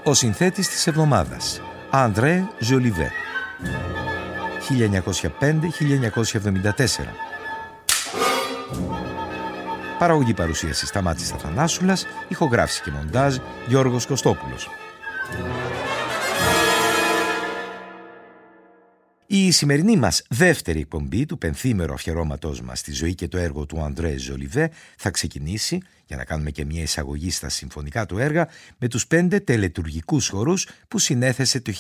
Ο συνθέτης της εβδομάδας, André Jolivet, 1905-1974. Παραγωγή παρουσίαση Σταμάτης Αθανάσουλας, ηχογράφηση και μοντάζ Γιώργος Κωστόπουλος. Η σημερινή μας δεύτερη εκπομπή του πενθήμερου αφιερώματός μας στη ζωή και το έργο του André Jolivet θα ξεκινήσει, για να κάνουμε και μια εισαγωγή στα συμφωνικά του έργα, με τους 5 τελετουργικούς χορούς που συνέθεσε το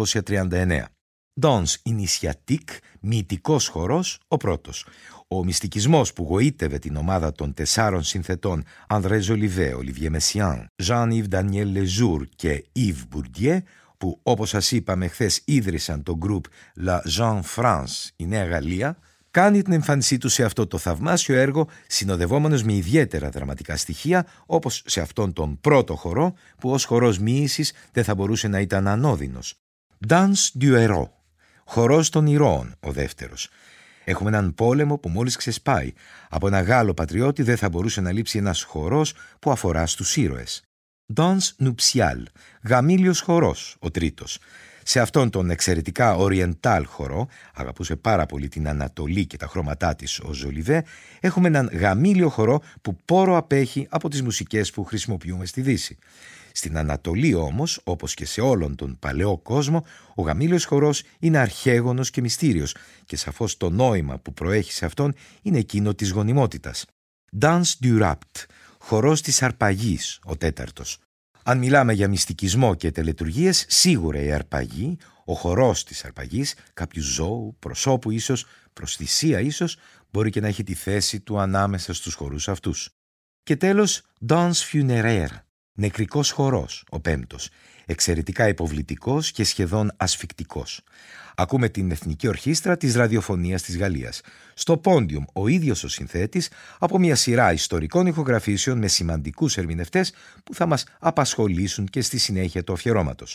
1939. Danse Initiatique, μυητικός χορός, ο πρώτος. Ο μυστικισμός που γοήτευε την ομάδα των 4 συνθετών André Jolivet, Olivier Messiaen, Jean-Yves Daniel Lejour και Yves Bourdieu, που όπως σας είπαμε χθες ίδρυσαν το γκρουπ La Jeune France, η Νέα Γαλλία, κάνει την εμφάνισή του σε αυτό το θαυμάσιο έργο, συνοδευόμενος με ιδιαίτερα δραματικά στοιχεία, όπως σε αυτόν τον πρώτο χορό, που ως χορός μοίησης δεν θα μπορούσε να ήταν ανώδυνος. Danse du héros, χορός των ηρώων, ο δεύτερος. Έχουμε έναν πόλεμο που μόλις ξεσπάει. Από ένα Γάλλο πατριώτη δεν θα μπορούσε να λείψει ένας χορός που αφορά στους ήρωες. Danse nuptial, γαμήλιος χορός, ο τρίτος. Σε αυτόν τον εξαιρετικά oriental χορό, αγαπούσε πάρα πολύ την Ανατολή και τα χρώματά της ο Jolivet, έχουμε έναν γαμήλιο χορό που πόρο απέχει από τις μουσικές που χρησιμοποιούμε στη Δύση. Στην Ανατολή όμως, όπως και σε όλον τον παλαιό κόσμο, ο γαμήλιος χορός είναι αρχαίγονος και μυστήριος και σαφώς το νόημα που προέχει σε αυτόν είναι εκείνο της γονιμότητας. Danse du rapt, χορός της αρπαγής, ο τέταρτος. Αν μιλάμε για μυστικισμό και τελετουργίες, σίγουρα η αρπαγή, ο χορός της αρπαγής, κάποιου ζώου, προσώπου ίσως, προς θυσία ίσως, μπορεί και να έχει τη θέση του ανάμεσα στους χορούς αυτούς. Και τέλος, Danse funéraire, νεκρικός χορός, ο πέμπτος, εξαιρετικά υποβλητικός και σχεδόν ασφικτικός. Ακούμε την Εθνική Ορχήστρα της Ραδιοφωνίας της Γαλλίας. Στο πόντιουμ ο ίδιος ο συνθέτης, από μια σειρά ιστορικών ηχογραφήσεων με σημαντικούς ερμηνευτές που θα μας απασχολήσουν και στη συνέχεια του αφιερώματος.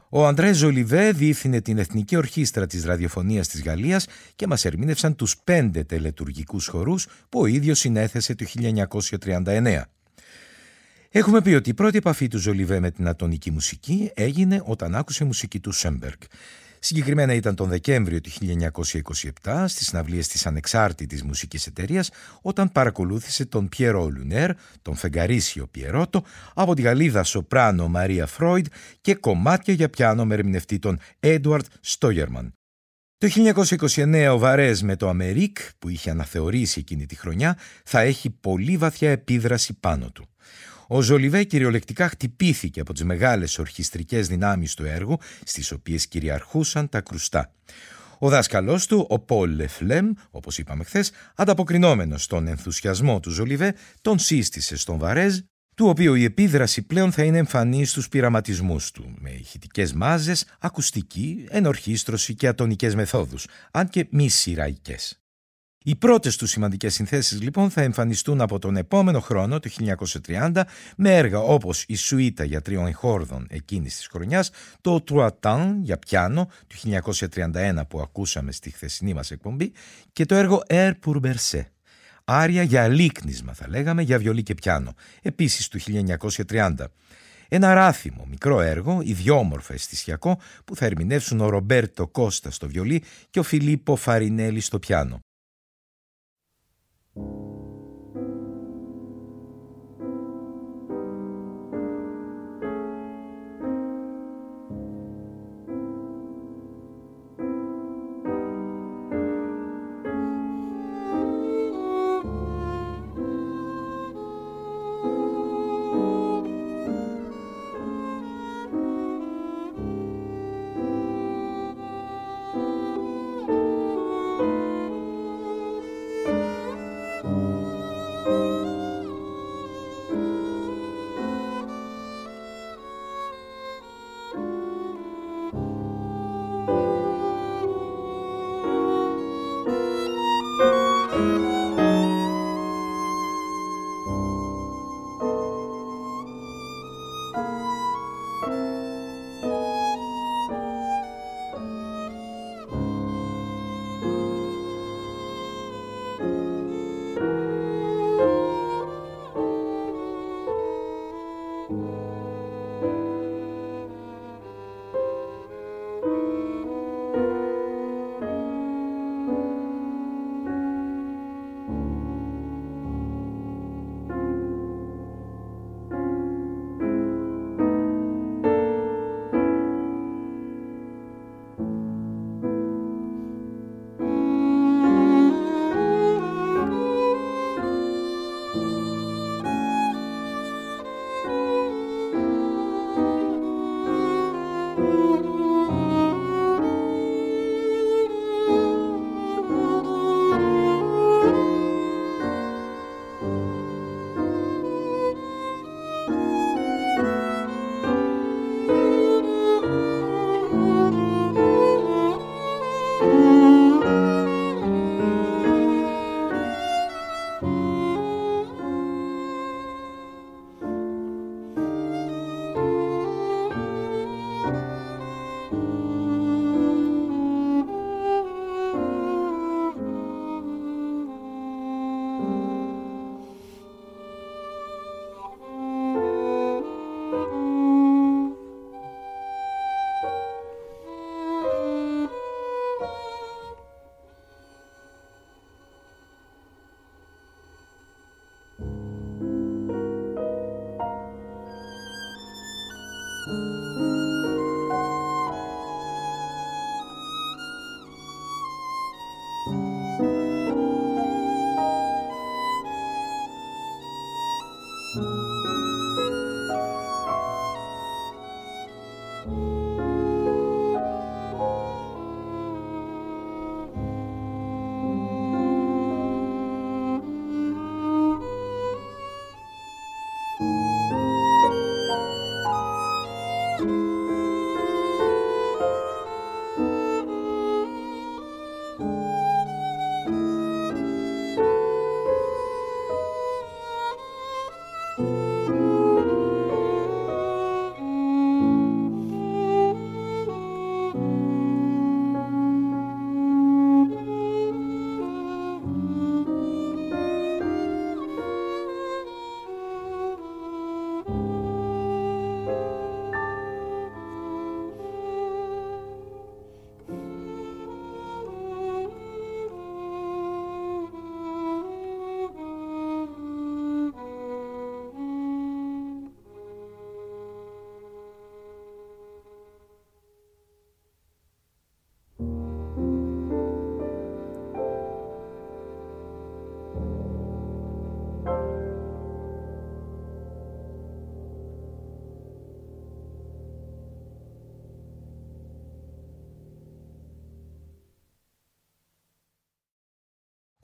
Ο Αντρέ Ζολιβέ διεύθυνε την Εθνική Ορχήστρα της Ραδιοφωνίας της Γαλλίας και μας ερμήνευσαν τους 5 τελετουργικούς χορούς που ο ίδιος συνέθεσε το 1939. Έχουμε πει ότι η πρώτη επαφή του Ζολιβέ με την ατονική μουσική έγινε όταν άκουσε μουσική του Σέμπεργκ. Συγκεκριμένα ήταν τον Δεκέμβριο του 1927 στις συναυλίες της Ανεξάρτητης Μουσικής Εταιρείας, όταν παρακολούθησε τον Πιέρο Λουνέρ, τον Φεγγαρίσιο Πιερότο, από τη Γαλλίδα σοπράνο Μαρία Φρόιντ και κομμάτια για πιάνο με ερμηνευτή τον Έντουαρτ Στόγερμαν. Το 1929 ο Βαρέζ με το Αμερίκ, που είχε αναθεωρήσει εκείνη τη χρονιά, θα έχει πολύ βαθιά επίδραση πάνω του. Ο Ζολιβέ κυριολεκτικά χτυπήθηκε από τις μεγάλες ορχιστρικές δυνάμεις του έργου, στις οποίες κυριαρχούσαν τα κρουστά. Ο δάσκαλός του, ο Πολ Λεφλέμ, όπως είπαμε χθες, ανταποκρινόμενος στον ενθουσιασμό του Ζολιβέ, τον σύστησε στον Βαρέζ, του οποίου η επίδραση πλέον θα είναι εμφανή στους πειραματισμούς του, με ηχητικές μάζες, ακουστική, ενορχήστρωση και ατονικές μεθόδους, αν και μη σειραϊκές. Οι πρώτες του σημαντικές συνθέσεις λοιπόν θα εμφανιστούν από τον επόμενο χρόνο, το 1930, με έργα όπως η Σουίτα για τριών χόρδων εκείνης της χρονιάς, το Τρουατάν για πιάνο του 1931 που ακούσαμε στη χθεσινή μας εκπομπή και το έργο Air pour bercer, άρια για λίκνισμα θα λέγαμε για βιολί και πιάνο, επίσης του 1930. Ένα ράθιμο μικρό έργο, ιδιόμορφο αισθησιακό, που θα ερμηνεύσουν ο Ρομπέρτο Κώστα στο βιολί και ο Φιλίππο Φαρινέλη στο πιάνο.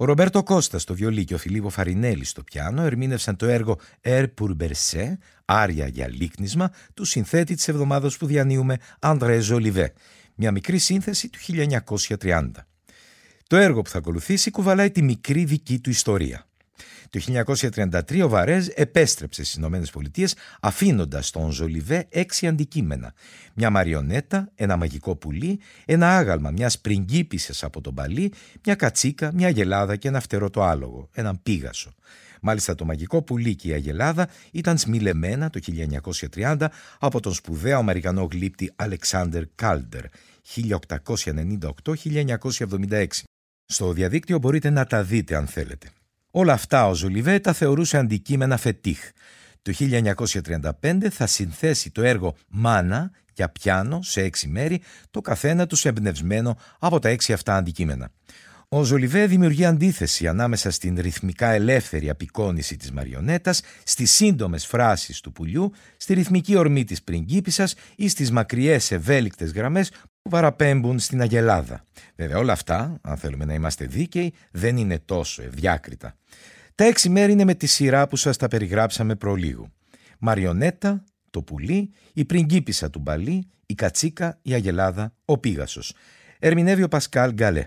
Ο Ρομπέρτο Κώστα στο βιολί και ο Φιλίππο Φαρινέλη στο πιάνο ερμήνευσαν το έργο Air pour bercer, άρια για λίκνισμα, του συνθέτη της εβδομάδας που διανύουμε André Jolivet, μια μικρή σύνθεση του 1930. Το έργο που θα ακολουθήσει κουβαλάει τη μικρή δική του ιστορία. Το 1933 ο Βαρέζ επέστρεψε στις ΗΠΑ αφήνοντας στον Ζολιβέ 6 αντικείμενα. Μια μαριονέτα, ένα μαγικό πουλί, ένα άγαλμα μιας πριγκίπισσας από τον Παλί, μια κατσίκα, μια αγελάδα και ένα φτερωτό άλογο, έναν πίγασο. Μάλιστα το μαγικό πουλί και η αγελάδα ήταν σμιλεμένα το 1930 από τον σπουδαίο Αμερικανό γλύπτη Αλεξάντερ Κάλντερ, 1898-1976. Στο διαδίκτυο μπορείτε να τα δείτε αν θέλετε. Όλα αυτά ο Ζολιβέ τα θεωρούσε αντικείμενα φετίχ. Το 1935 θα συνθέσει το έργο «Μάνα» για πιάνο σε 6 μέρη, το καθένα τους εμπνευσμένο από τα 6 αυτά αντικείμενα. Ο Ζολιβέ δημιουργεί αντίθεση ανάμεσα στην ρυθμικά ελεύθερη απεικόνηση της μαριονέτας, στις σύντομες φράσεις του πουλιού, στη ρυθμική ορμή της πριγκίπισσας ή στις μακριές ευέλικτες γραμμές που παραπέμπουν στην αγελάδα. Βέβαια όλα αυτά, αν θέλουμε να είμαστε δίκαιοι, δεν είναι τόσο ευδιάκριτα. Τα 6 μέρη είναι με τη σειρά που σας τα περιγράψαμε προλίγου. Μαριονέτα, το πουλί, η πριγκίπισσα του Μπαλί, η κατσίκα, η αγελάδα, ο πίγασος. Ερμηνεύει ο Πασκάλ Γκαλέ.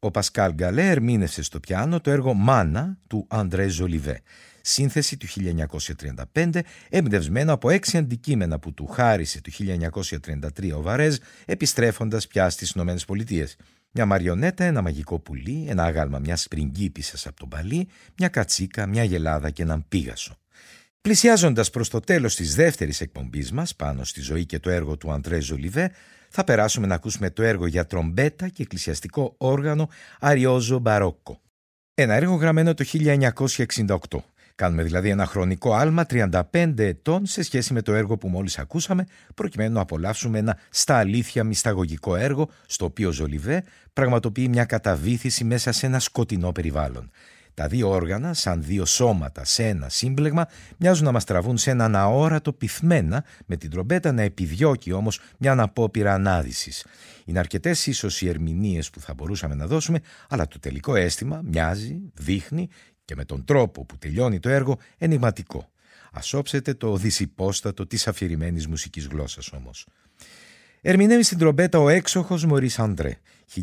Ο Πασκάλ Γκαλέ ερμήνευσε στο πιάνο το έργο «Μάνα» του Αντρέ Ζολιβέ, σύνθεση του 1935, εμπνευσμένο από 6 αντικείμενα που του χάρισε το 1933 ο Βαρέζ, επιστρέφοντας πια στις Ηνωμένες Πολιτείες. Μια μαριονέτα, ένα μαγικό πουλί, ένα άγαλμα μιας πριγκίπισσας από τον Παλί, μια κατσίκα, μια γελάδα και έναν πίγασο. Πλησιάζοντας προς το τέλος της δεύτερης εκπομπής μας, πάνω στη ζωή και το έργο του Αντρέ Ζολιβέ, θα περάσουμε να ακούσουμε το έργο για τρομπέτα και εκκλησιαστικό όργανο Αριόζο Μπαρόκο. Ένα έργο γραμμένο το 1968. Κάνουμε δηλαδή ένα χρονικό άλμα 35 ετών σε σχέση με το έργο που μόλις ακούσαμε, προκειμένου να απολαύσουμε ένα στα αλήθεια μυσταγωγικό έργο, στο οποίο ο Ζολιβέ πραγματοποιεί μια καταβύθιση μέσα σε ένα σκοτεινό περιβάλλον. Τα δύο όργανα, σαν δύο σώματα σε ένα σύμπλεγμα, μοιάζουν να μας τραβούν σε έναν αόρατο πυθμένα, με την τρομπέτα να επιδιώκει όμως μια απόπειρα ανάδυσης. Είναι αρκετές ίσως οι ερμηνείες που θα μπορούσαμε να δώσουμε, αλλά το τελικό αίσθημα μοιάζει, δείχνει και με τον τρόπο που τελειώνει το έργο ενιγματικό. Ας όψετε το δυσυπόστατο της αφηρημένης μουσικής γλώσσας όμως. Ερμηνεύει στην τρομπέτα ο έξοχος Μωρίς Αντρέ,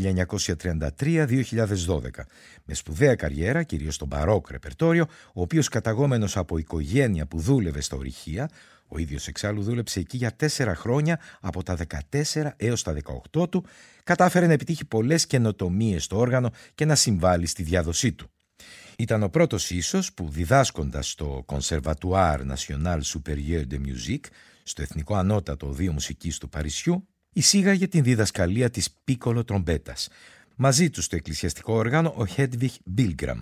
1933-2012, με σπουδαία καριέρα, κυρίως στο μπαρόκ ρεπερτόριο, ο οποίος καταγόμενος από οικογένεια που δούλευε στα ορυχεία, ο ίδιος εξάλλου δούλεψε εκεί για 4 χρόνια, από τα 14 έως τα 18 του, κατάφερε να επιτύχει πολλές καινοτομίες στο όργανο και να συμβάλλει στη διάδοσή του. Ήταν ο πρώτος ίσως που, διδάσκοντας στο Conservatoire National Supérieur de Musique, στο Εθνικό Ανώτατο Οδείο Μουσικής του Παρισιού, εισήγαγε την διδασκαλία της πίκολο τρομπέτας. Μαζί του στο εκκλησιαστικό όργανο ο Hedwig Bilgram.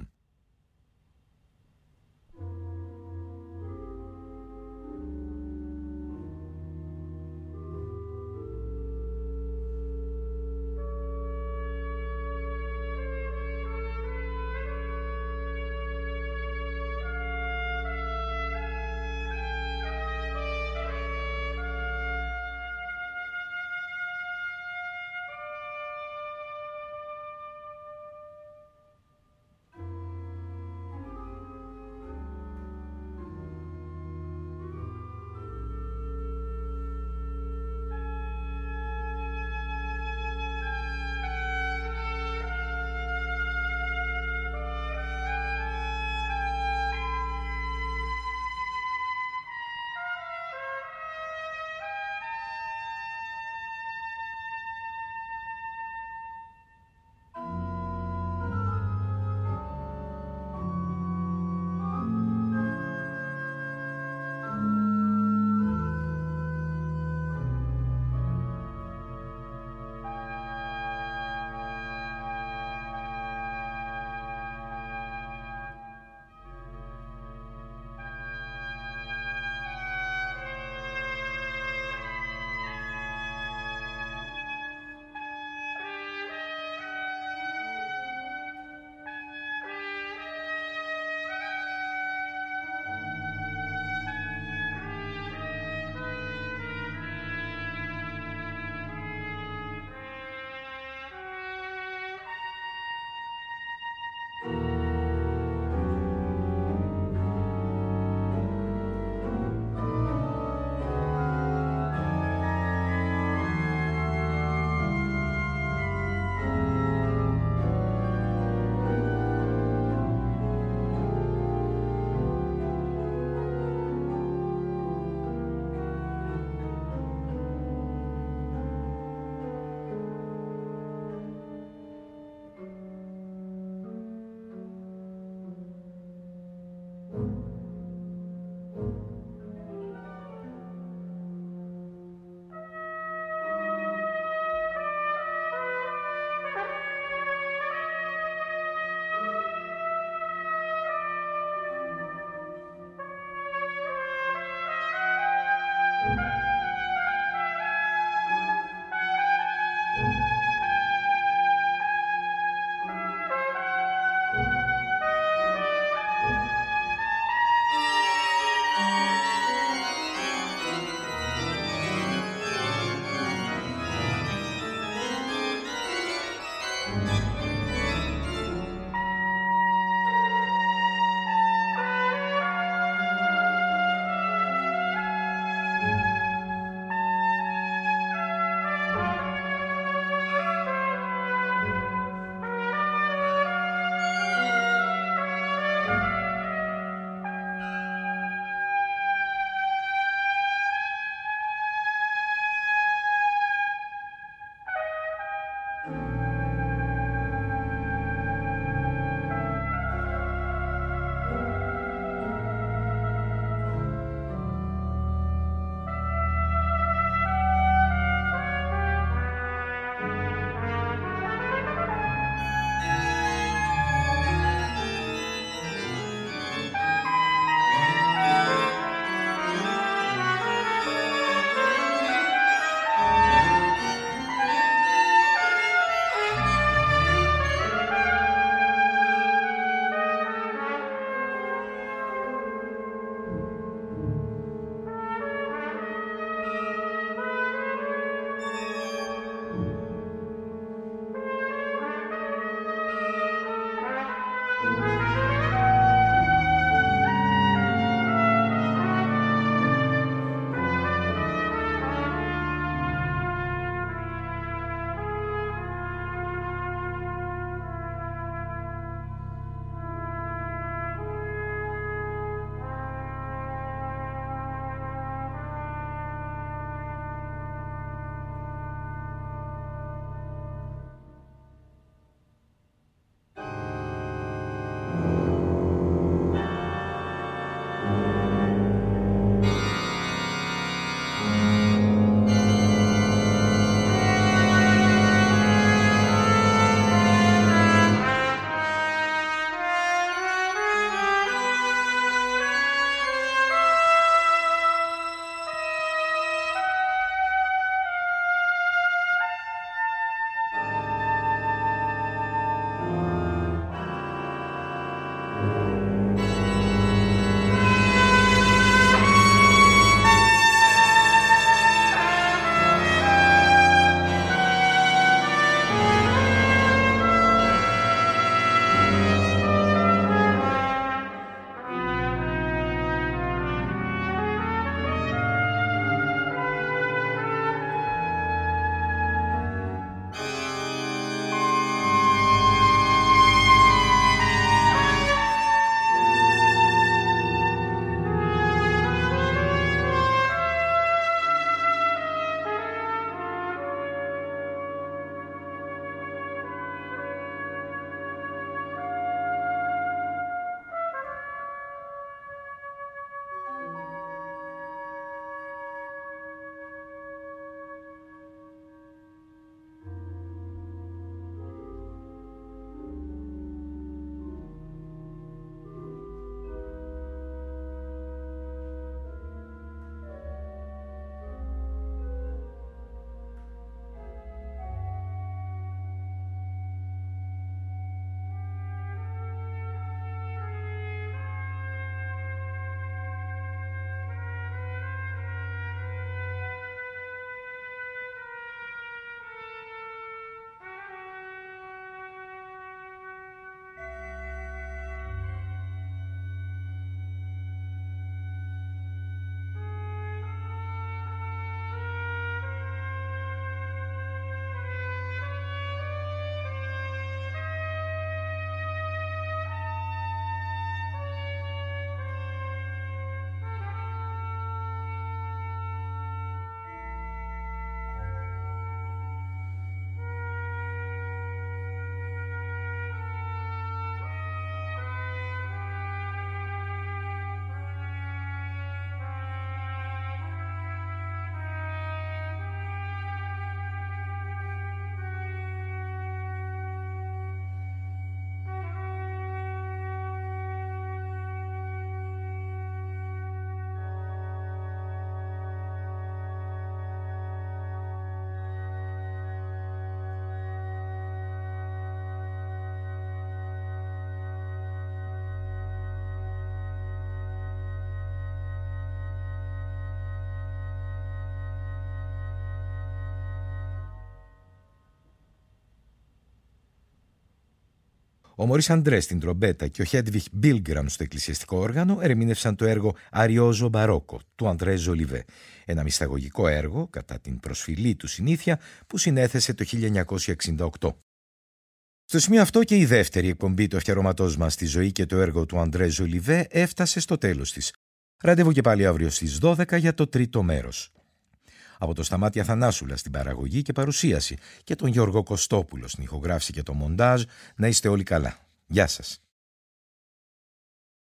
Ο Μωρίς Αντρέ στην τρομπέτα και ο Χέντβιχ Μπίλγκραμ στο εκκλησιαστικό όργανο ερμήνευσαν το έργο «Αριόζο Μπαρόκο» του Αντρέ Ζολιβέ, ένα μυσταγωγικό έργο κατά την προσφυλή του συνήθεια που συνέθεσε το 1968. Στο σημείο αυτό και η δεύτερη εκπομπή του αφιερώματός μας στη ζωή και το έργο του Αντρέ Ζολιβέ έφτασε στο τέλος της. Ραντεβού και πάλι αύριο στις 12 για το τρίτο μέρος. Από το Σταμάτη Αθανάσουλα στην παραγωγή και παρουσίαση και τον Γιώργο Κωστόπουλο στην ηχογράφηση και το μοντάζ, να είστε όλοι καλά. Γεια σας.